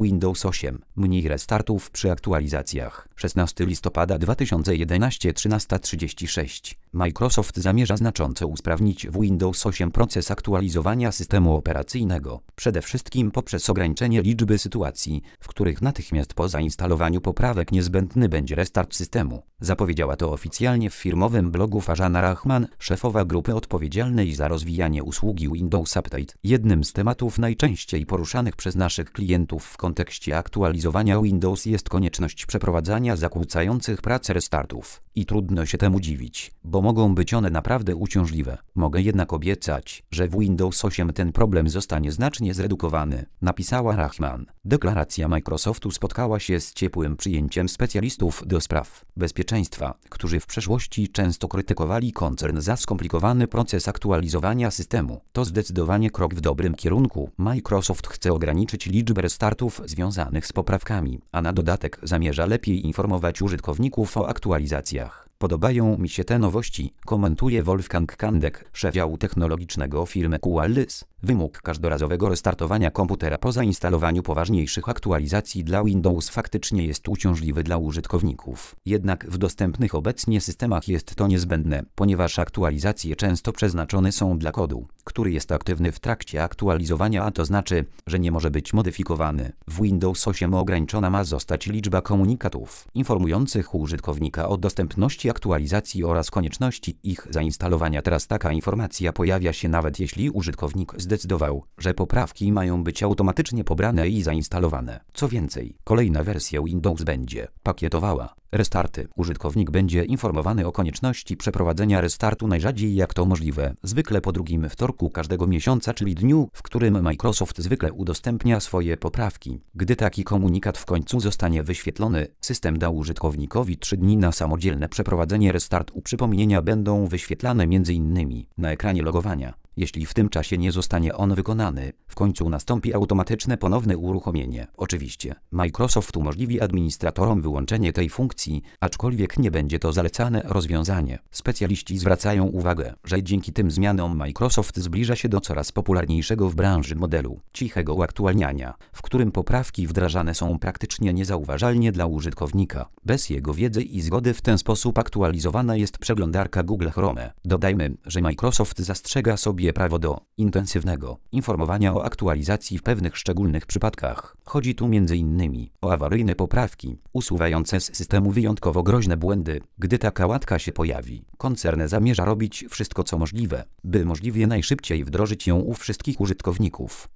Windows 8. Mniej restartów przy aktualizacjach. 16 listopada 2011 13:36. Microsoft zamierza znacząco usprawnić w Windows 8 proces aktualizowania systemu operacyjnego. Przede wszystkim poprzez ograniczenie liczby sytuacji, w których natychmiast po zainstalowaniu poprawek niezbędny będzie restart systemu. Zapowiedziała to oficjalnie w firmowym blogu Farzana Rahman, szefowa grupy odpowiedzialnej za rozwijanie usługi Windows Update. Jednym z tematów najczęściej poruszanych przez naszych klientów w kontekście aktualizowania Windows jest konieczność przeprowadzania zakłócających pracę restartów. I trudno się temu dziwić, bo mogą być one naprawdę uciążliwe. Mogę jednak obiecać, że w Windows 8 ten problem zostanie znacznie zredukowany, napisała Rahman. Deklaracja Microsoftu spotkała się z ciepłym przyjęciem specjalistów do spraw bezpieczeństwa, którzy w przeszłości często krytykowali koncern za skomplikowany proces aktualizowania systemu. To zdecydowanie krok w dobrym kierunku. Microsoft chce ograniczyć liczbę restartów związanych z poprawkami, a na dodatek zamierza lepiej informować użytkowników o aktualizacjach. Podobają mi się te nowości, komentuje Wolfgang Kandek, szef działu technologicznego firmy Qualys. Wymóg każdorazowego restartowania komputera po zainstalowaniu poważniejszych aktualizacji dla Windows faktycznie jest uciążliwy dla użytkowników. Jednak w dostępnych obecnie systemach jest to niezbędne, ponieważ aktualizacje często przeznaczone są dla kodu, który jest aktywny w trakcie aktualizowania, a to znaczy, że nie może być modyfikowany. W Windows 8 ograniczona ma zostać liczba komunikatów informujących użytkownika o dostępności aktualizacji oraz konieczności ich zainstalowania. Teraz taka informacja pojawia się nawet jeśli użytkownik zdecydował, że poprawki mają być automatycznie pobrane i zainstalowane. Co więcej, kolejna wersja Windows będzie pakietowała restarty. Użytkownik będzie informowany o konieczności przeprowadzenia restartu najrzadziej jak to możliwe, zwykle po drugim wtorku każdego miesiąca, czyli dniu, w którym Microsoft zwykle udostępnia swoje poprawki. Gdy taki komunikat w końcu zostanie wyświetlony, system da użytkownikowi 3 dni na samodzielne przeprowadzenie restartu. Przypomnienia będą wyświetlane m.in. na ekranie logowania. Jeśli w tym czasie nie zostanie on wykonany, w końcu nastąpi automatyczne ponowne uruchomienie. Oczywiście, Microsoft umożliwi administratorom wyłączenie tej funkcji, aczkolwiek nie będzie to zalecane rozwiązanie. Specjaliści zwracają uwagę, że dzięki tym zmianom Microsoft zbliża się do coraz popularniejszego w branży modelu cichego uaktualniania, w którym poprawki wdrażane są praktycznie niezauważalnie dla użytkownika. Bez jego wiedzy i zgody w ten sposób aktualizowana jest przeglądarka Google Chrome. Dodajmy, że Microsoft zastrzega sobie prawo do intensywnego informowania o aktualizacji w pewnych szczególnych przypadkach. Chodzi tu m.in. o awaryjne poprawki, usuwające z systemu wyjątkowo groźne błędy. Gdy taka łatka się pojawi, koncern zamierza robić wszystko co możliwe, by możliwie najszybciej wdrożyć ją u wszystkich użytkowników.